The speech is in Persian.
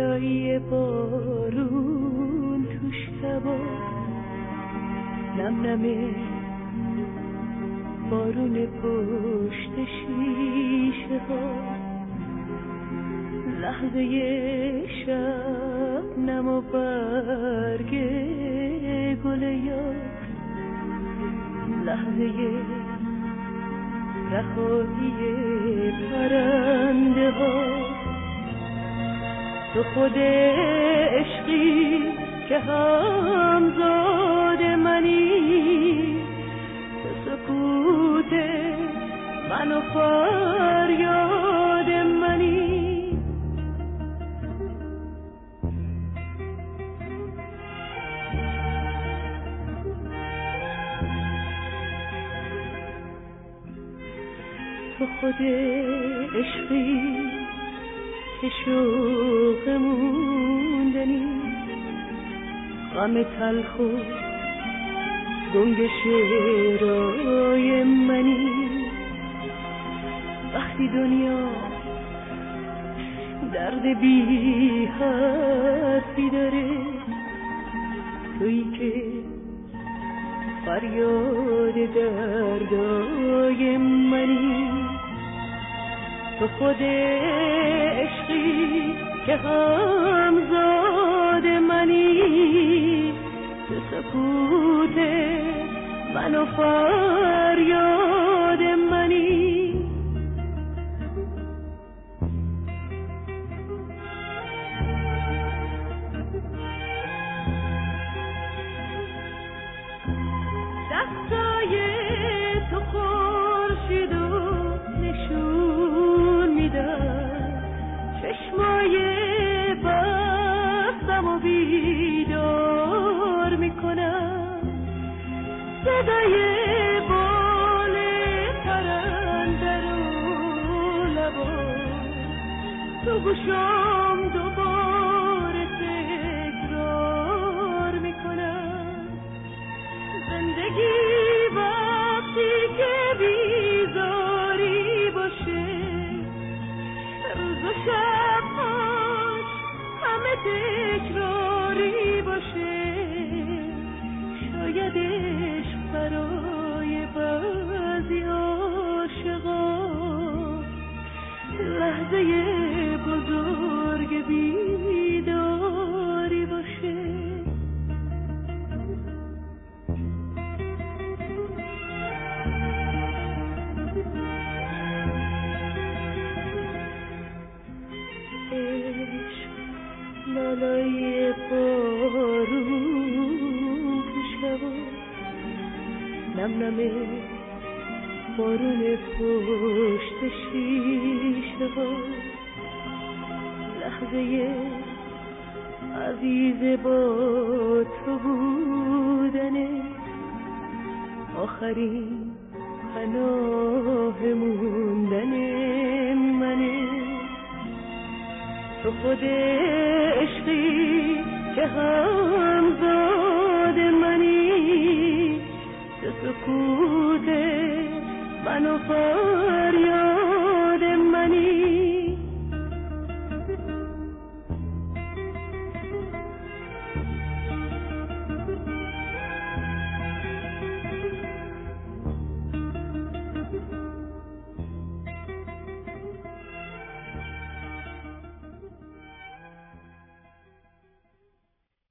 لالایی بارون تو شبا، نم نمه بارون پشت شیشه ها، لحظه شب نم و برگ گل یار، لحظه رهایی پرنده ها. تو خود عشقی که همزاد منی، تو سکوت من و فریاد منی. تو خود عشقی که شوق موندنی، غم تلخ و گنگ شعرهای منی. وقتی دنیا درد بی حرفی داره، تویی که فریاد دردای منی. تو خود عشقی که همزاد منی، تو سکوت من و فریاد منی. دستای تو خورشید و نشون میدن، چشمای بستم و بیدار میکنم. صدای بال پرنده رو لبا تو گوشم دوباره تکرار میکنم. زندگی وقتی که بیزاری باشه، روز و شبهاش همه تکراری باشه. شاید عشق برای بعضی عاشقا لحظه بزرگ بیداری باشه. لالای بارون تو شبا، نم نمه بارون پشت شیشه ها، لحظه عزیز با تو بودنه، آخرین پناه موندن منه. تو خود عشقی که همزاد منی، تو سکوت من و فریاد